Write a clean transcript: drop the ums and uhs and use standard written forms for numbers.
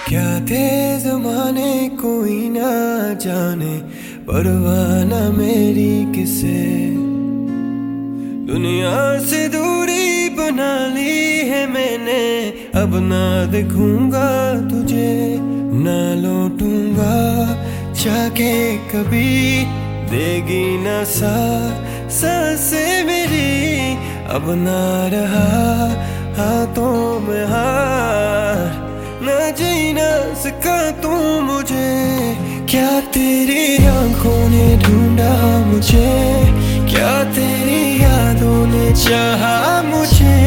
क्या थे जमाने कोई ना जाने, परवाना मेरी किसे। दुनिया से दूरी बना ली है मैंने, अब ना देखूंगा तुझे, ना लौटूंगा जाके कभी। देगी ना सांसें मेरी, अब ना रहा हाथों में हार, ना जीना सका तू मुझे। क्या तेरी आंखों ने ढूंढा मुझे, क्या तेरी यादों ने चाहा मुझे।